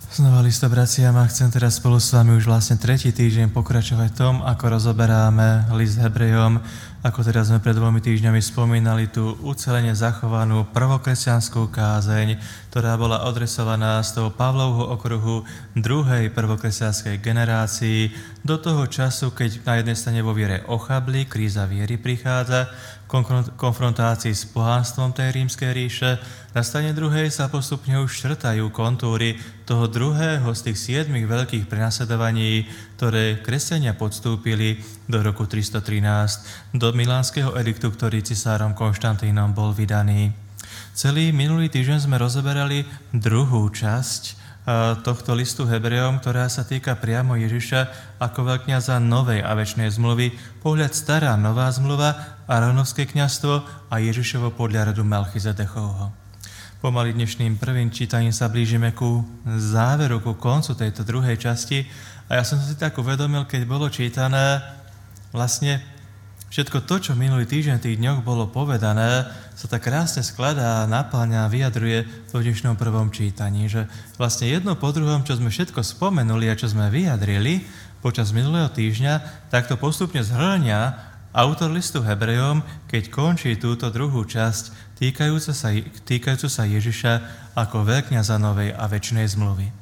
Znova listo, bratia, a chcem teraz spolu s vami už vlastne tretí týždeň pokračovať v tom, ako rozoberáme list Hebrejom, ako teraz sme pred 2 týždňami spomínali tú ucelene zachovanú prvokresťanskú kázeň, ktorá bola adresovaná z toho Pavlovho okruhu druhej prvokresťanskej generácii do toho času, keď na jednej strane vo viere ochabli, kríza viery prichádza, konfrontácii s pohánstvom tej rímskej ríše. Na strane druhej sa postupne už štrtajú kontúry toho druhého z tých 7 veľkých prenasledovaní, ktoré kresťania podstúpili do roku 313 do milánskeho ediktu, ktorý cisárom Konštantínom bol vydaný. Celý minulý týždeň sme rozoberali druhú časť tohto listu Hebrejom, ktorá sa týka priamo Ježiša ako veľkňaza novej a večnej zmluvy, pohľad stará nová zmluva, Arónovské kňazstvo a Ježišovo podľa radu Melchizedechovho. Pomaly dnešným prvým čítaním sa blížime ku záveru, ku koncu tejto druhej časti a ja som si tak uvedomil, keď bolo čítané, vlastne všetko to, čo minulý týždeň v tých dňoch bolo povedané, sa tak krásne skladá, napĺňa a vyjadruje v dnešnom prvom čítaní, že vlastne jedno po druhom, čo sme všetko spomenuli a čo sme vyjadrili počas minulého týždňa, tak to postupne zhrňa autor listu Hebrejom, keď končí túto druhú časť týkajúcu sa Ježiša ako veľkňaza novej a večnej zmluvy.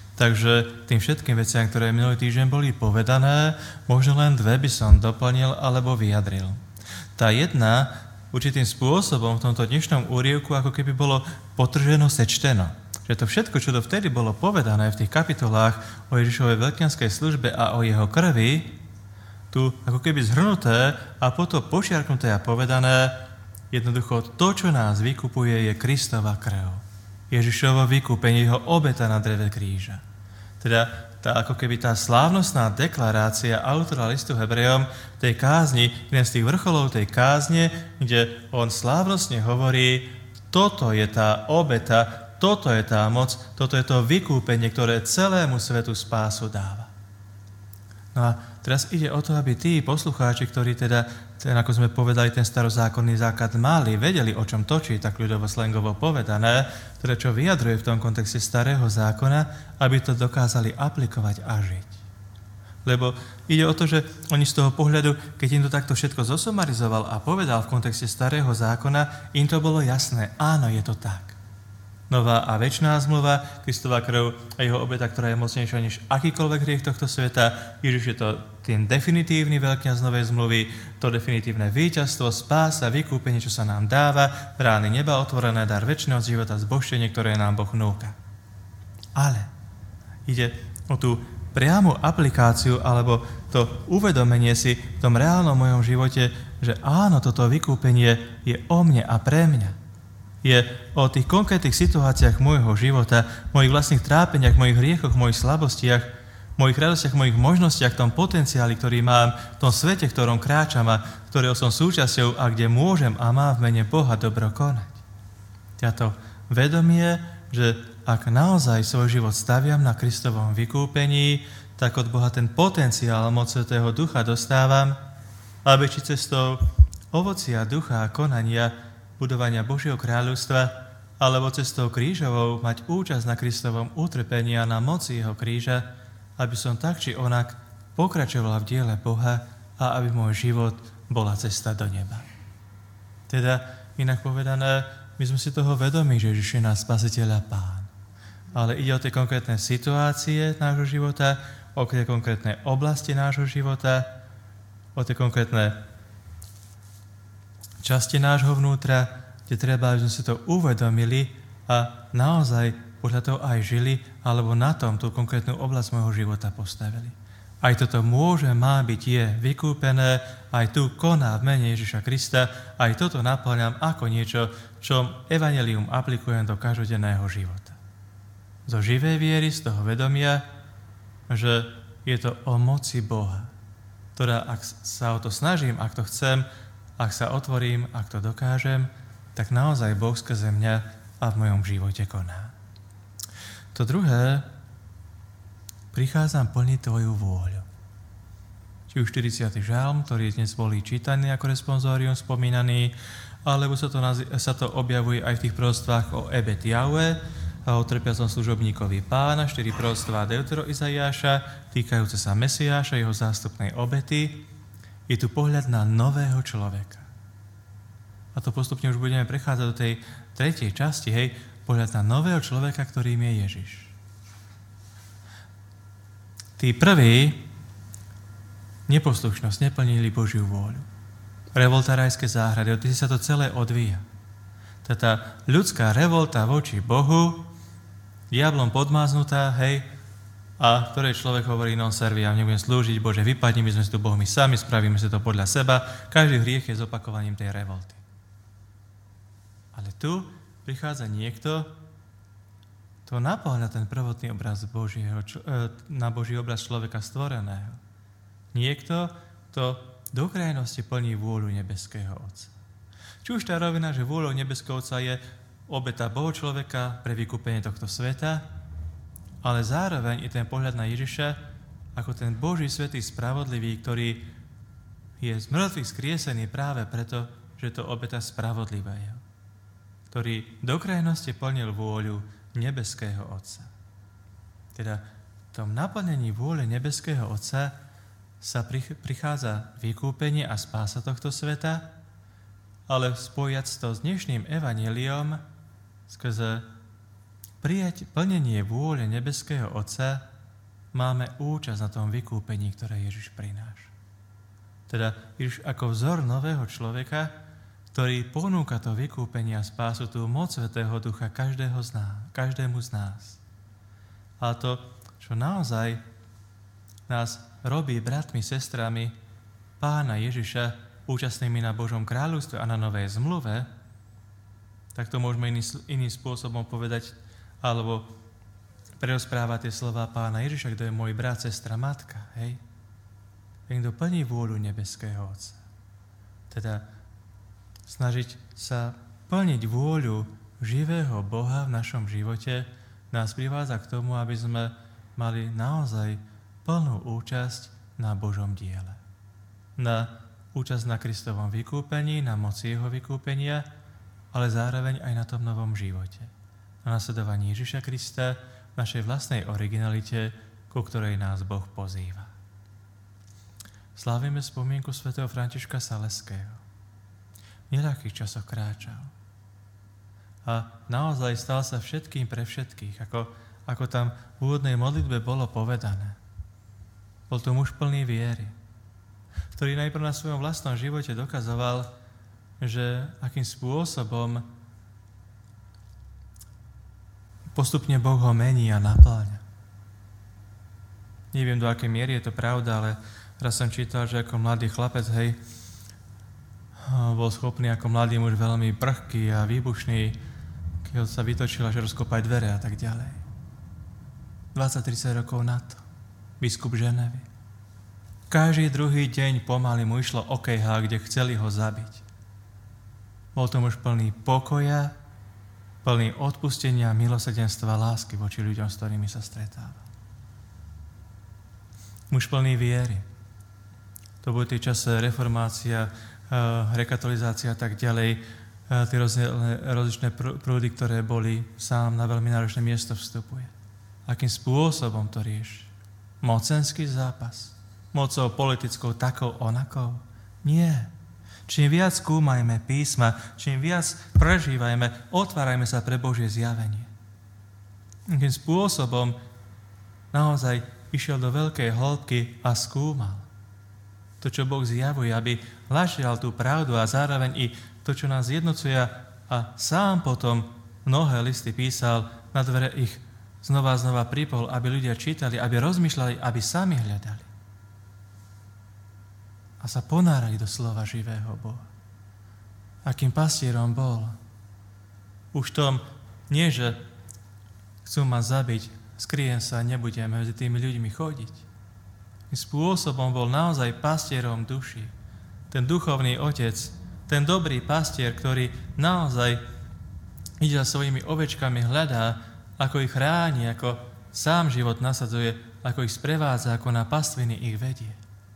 Takže tým všetkým veciam, ktoré minulý týždeň boli povedané, možno len 2 by som doplnil alebo vyjadril. Tá jedna určitým spôsobom v tomto dnešnom úryvku ako keby bolo potrženo, sečteno. Že to všetko, čo dovtedy bolo povedané v tých kapitolách o Ježišovej veľkňazskej službe a o jeho krvi, tu ako keby zhrnuté a potom počiarknuté a povedané, jednoducho to, čo nás vykupuje, je Kristova krv. Ježišovo vykúpenie, jeho obeta na dreve kríža. Teda ako keby tá slávnostná deklarácia autora listu Hebrejom tej kázni, jeden z tých vrcholov tej kázne, kde on slávnostne hovorí, toto je tá obeta, toto je tá moc, toto je to vykúpenie, ktoré celému svetu spásu dáva. No a teraz ide o to, aby tí poslucháči, ktorí teda, ako sme povedali, ten starozákonný základ mali, vedeli, o čom točí, tak ľudovo slangovo povedané, teda čo vyjadruje v tom kontexte starého zákona, aby to dokázali aplikovať a žiť. Lebo ide o to, že oni z toho pohľadu, keď im to takto všetko zosumarizoval a povedal v kontexte starého zákona, im to bolo jasné, áno, je to tak. Nová a večná zmluva, Kristova krv a jeho obeta, ktorá je mocnejšia než akýkoľvek hriech tohto sveta. Ježiš je to ten definitívny veľkňaz novej zmluvy, to definitívne víťazstvo, spása, vykúpenie, čo sa nám dáva, brány neba otvorené, dar večného života, zbožčenie, ktoré nám Boh núka. Ale ide o tú priamu aplikáciu alebo to uvedomenie si v tom reálnom mojom živote, že áno, toto vykúpenie je o mne a pre mňa. Je o tých konkrétnych situáciách môjho života, mojich vlastných trápeniach, mojich hriechoch, mojich slabostiach, mojich radostiach, mojich možnostiach, tom potenciáli, ktorý mám, v tom svete, v ktorom kráčam a ktorého som súčasťou a kde môžem a mám v mene Boha dobro konať. To vedomie, že ak naozaj svoj život staviam na Kristovom vykúpení, tak od Boha ten potenciál moc Svätého Ducha dostávam, aby či cestou ovocia ducha a konania budovania Božieho kráľovstva, alebo cestou krížovou mať účasť na Kristovom utrpení a na moci jeho kríža, aby som tak či onak pokračovala v diele Boha a aby môj život bola cesta do neba. Teda, inak povedané, my sme si toho vedomí, že Ježiš je náš Spasiteľ a Pán. Ale ide o tie konkrétne situácie nášho života, o tie konkrétne oblasti nášho života, o tie konkrétne časti nášho vnútra, kde treba, aby sme si to uvedomili a naozaj podľa toho aj žili, alebo na tom tú konkrétnu oblasť môjho života postavili. Aj toto môže, má byť, je vykúpené, aj tu koná v mene Ježiša Krista, aj toto napĺňam ako niečo, čo evanjelium aplikujem do každodenného života. Zo živej viery, z toho vedomia, že je to o moci Boha, ktorá, ak sa o to snažím, ak to chcem, ak sa otvorím, ak to dokážem, tak naozaj Boh skrze mňa a v mojom živote koná. To druhé, prichádzam plniť tvoju vôľu. Či už 40. žalm, ktorý dnes boli čítaný ako responsorium spomínaný, alebo sa to objavuje aj v tých prostvách o Ebet Jahve, o trpiacom služobníkovi Pána, 4 proroctvá Deutero Izaiáša, týkajúce sa Mesiáša, jeho zástupnej obety. Je tu pohľad na nového človeka. A to postupne už budeme prechádzať do tej tretej časti, hej, pohľad na nového človeka, ktorým je Ježiš. Tí prví neposlušnosť, neplnili Božiu vôľu. Revolta rajské záhrady, od sa to celé odvíja. Tá ľudská revolta voči Bohu, diablom podmáznutá, hej, a ktorej človek hovorí, non serviam, nebudem slúžiť, Bože, vypadni, my sme si tu Boh my sami, spravíme si to podľa seba. Každý hriech je zopakovaním tej revolty. Ale tu prichádza niekto, to napĺňa ten prvotný obraz na Boží obraz človeka stvoreného. Niekto, kto do krajnosti plní vôľu nebeského Otca. Či už tá rovina, že vôľou nebeského Otca je obeta Boha človeka pre vykúpenie tohto sveta, ale zároveň i ten pohľad na Ježiša ako ten Boží svätý spravodlivý, ktorý je z mŕtvych skriesený práve preto, že to obeta spravodlivého, ktorý do krajnosti plnil vôľu nebeského Otca. Teda v tom naplnení vôle nebeského Otca sa prichádza vykúpenie a spása tohto sveta, ale spojať to s dnešným evanjeliom skrze prijať plnenie vôle nebeského Otca, máme účasť na tom vykúpení, ktoré Ježiš prináša. Teda Ježiš ako vzor nového človeka, ktorý ponúka to vykúpenie a spásu, tú moc Svätého Ducha každému z nás. A to, čo naozaj nás robí bratmi, sestrami Pána Ježiša, účastnými na Božom kráľovstve a na novej zmluve, tak to môžeme iným spôsobom povedať, alebo prerozprávať tie slová Pána Ježiša, kto je môj brat, sestra, matka, hej? Ten, kto plní vôľu nebeského Otca. Teda snažiť sa plniť vôľu živého Boha v našom živote nás privádza k tomu, aby sme mali naozaj plnú účasť na Božom diele. Na účasť na Kristovom vykúpení, na moci jeho vykúpenia, ale zároveň aj na tom novom živote. Na nasledovaní Ježiša Krista v našej vlastnej originalite, ku ktorej nás Boh pozýva. Slávime spomienku svätého Františka Saleského. V neľahkých časoch kráčal. A naozaj stal sa všetkým pre všetkých, ako tam v úvodnej modlitbe bolo povedané. Bol to muž plný viery, ktorý najprv na svojom vlastnom živote dokazoval, že akým spôsobom postupne Boh ho mení a napĺňa. Neviem, do akej miery je to pravda, ale raz som čítal, že ako mladý chlapec, hej, bol schopný ako mladý muž veľmi prchký a výbušný, keď sa vytočil až rozkopať dvere a tak ďalej. 20-30 rokov na to. Biskup Ženevy. Každý druhý deň pomaly mu išlo o kejhá, kde chceli ho zabiť. Bol to muž plný pokoja, plný odpustenia, milosrdenstva, lásky voči ľuďom, s ktorými sa stretával. Muž plný viery. To boli tie časy reformácia, rekatolizácia a tak ďalej, tie rozličné prúdy, ktoré boli, sám na veľmi náročné miesto vstupuje. Akým spôsobom to rieši? Mocenský zápas? Mocou politickou, takou, onakou? Nie. Čím viac skúmajme písma, čím viac prežívajme, otvárajme sa pre Božie zjavenie. Akým spôsobom naozaj išiel do veľkej hĺbky a skúmal to, čo Boh zjavuje, aby hlášal tú pravdu a zároveň i to, čo nás jednocuje, a sám potom mnohé listy písal, na dvere ich znova pripol, aby ľudia čítali, aby rozmýšľali, aby sami hľadali. A sa ponárali do slova živého Boha. Akým pastierom bol. Už tom nie, že chcú ma zabiť, skryjem sa, nebudem medzi tými ľuďmi chodiť. Spôsobom bol naozaj pastierom duši. Ten duchovný otec, ten dobrý pastier, ktorý naozaj ide za svojimi ovečkami, hľadá, ako ich chráni, ako sám život nasadzuje, ako ich sprevádza, ako na pastviny ich vedie.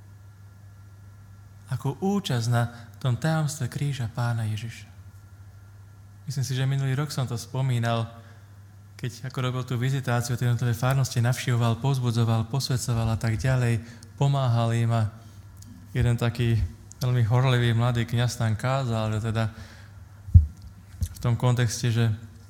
Ako účasť na tom tajomstve kríža Pána Ježiša. Myslím si, že minulý rok som to spomínal, keď ako robil tú vizitáciu, tie jednotlivé farnosti navštevoval, povzbudzoval, posvedcoval a tak ďalej, pomáhal im a jeden taký veľmi horlivý mladý kňaz tam kázal, že teda v tom kontexte, že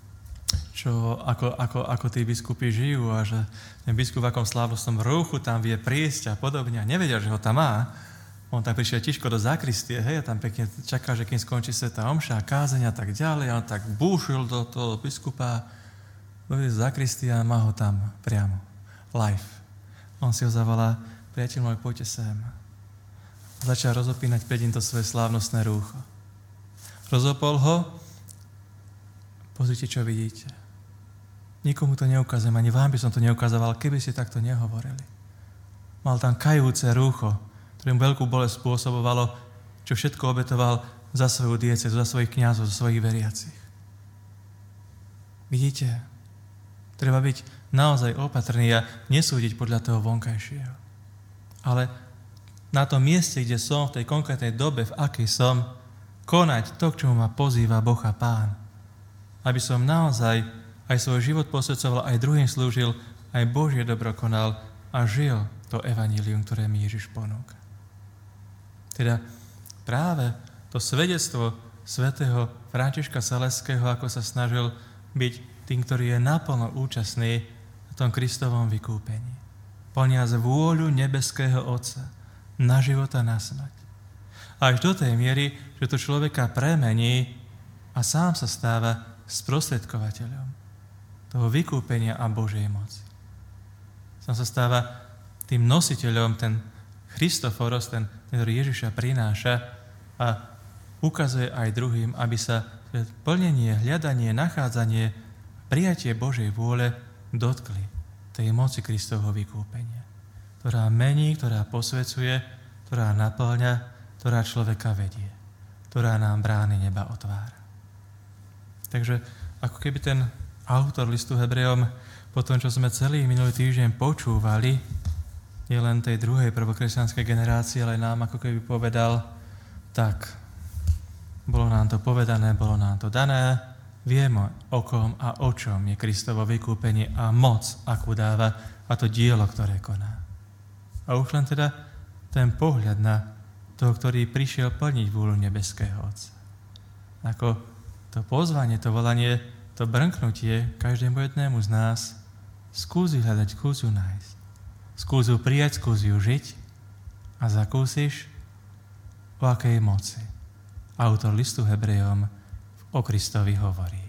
ako tí biskupy žijú a že ten biskup v akom slávnostnom rúchu tam vie prísť a podobne a nevedel, že ho tam má. On tam prišiel tiško do zakristie, hej, a tam pekne čaká, že kým skončí svätá omša, kázeň a tak ďalej, a on tak búšil do toho biskupa, dojde z zakristie a má ho tam priamo, live. On si ho zavolá, priateľ môj, poďte sem. Začal rozopínať pred ním to svoje slávnostné rúcho. Rozopol ho, pozrite, čo vidíte. Nikomu to neukazujem, ani vám by som to neukazoval, keby ste takto nehovorili. Mal tam kajúce rúcho, ktorým veľkú bolesť spôsobovalo, čo všetko obetoval za svoju diecezu, za svojich kňazov, za svojich veriacich. Vidíte? Treba byť naozaj opatrný a nesúdiť podľa toho vonkajšieho. Ale na tom mieste, kde som, v tej konkrétnej dobe, v akej som, konať to, k čomu ma pozýva Boh a Pán. Aby som naozaj aj svoj život posvedcoval, aj druhým slúžil, aj Božie dobro konal a žil to evanjelium, ktoré mi Ježiš ponúka. Teda práve to svedectvo svätého Františka Saleského, ako sa snažil byť tým, ktorý je naplno účastný na tom Kristovom vykúpení. Plniac vôľu nebeského Otca na život a na smrť. Až do tej miery, že to človeka premení a sám sa stáva sprostredkovateľom toho vykúpenia a Božej moci. Sám sa stáva tým nositeľom, ten Christoforos, ten, ktorý Ježiša prináša a ukazuje aj druhým, aby sa plnenie, hľadanie, nachádzanie, prijatie Božej vôle dotkli tej moci Kristovho vykúpenia, ktorá mení, ktorá posvecuje, ktorá naplňa, ktorá človeka vedie, ktorá nám brány neba otvára. Takže ako keby ten autor listu Hebrejom, po tom, čo sme celý minulý týždeň počúvali, nielen tej druhej prvokresťanskej generácie, ale nám ako keby povedal, tak, bolo nám to povedané, bolo nám to dané, vieme o kom a o čom je Kristovo vykúpenie a moc, akú dáva, a to dielo, ktoré koná. A už len teda ten pohľad na toho, ktorý prišiel plniť vôľu nebeského Otca. Ako to pozvanie, to volanie, to brnknutie každému jednému z nás skúsi hľadať, skúsi ju nájsť. Skúsi ju prijať, skúsi ju žiť a zakúsiš, o akej moci autor listu Hebrejom o Kristovi hovorí.